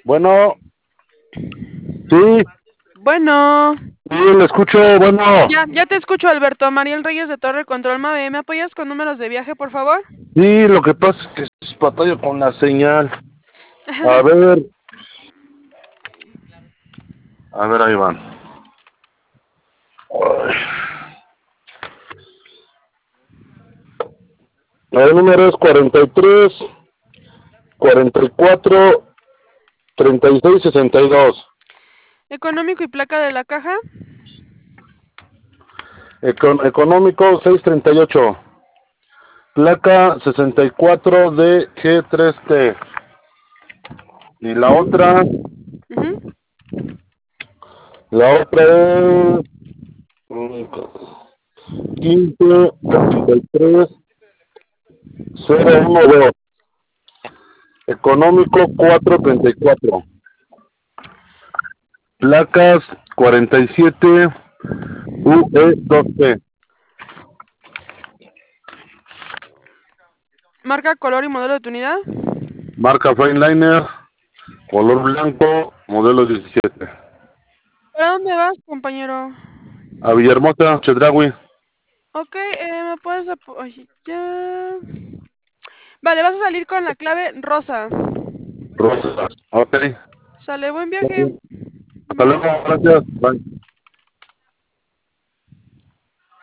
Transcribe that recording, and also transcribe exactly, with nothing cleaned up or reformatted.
Bueno, sí, Bueno, sí, le escucho, bueno. ya, ya te escucho, Alberto. Mariel Reyes de Torre Control Mave. ¿Me apoyas con números de viaje, por favor? Sí, lo que pasa es que es batalla con la señal. A ver, a ver, ahí van. Ay. El número es cuarenta y tres, cuarenta y cuatro, treinta y seis, sesenta y dos. Económico y placa de la caja. Econ económico seiscientos treinta y ocho. Placa sesenta y cuatro D G tres T. Y la otra, Ujú. la otra es mm, quince, ochenta y tres, cero uno dos. Económico cuatrocientos treinta y cuatro. Placas cuarenta y siete U E dos P. Marca, color y modelo de tu unidad. Marca Freightliner, color blanco, modelo diecisiete. ¿Para dónde vas, compañero? A Villahermosa, Chedraui. Ok, eh, ¿me puedes apoyar? Vale, vas a salir con la clave rosa. Rosas. Ok. Sale, buen viaje. Hasta luego, Bye. gracias. Bye.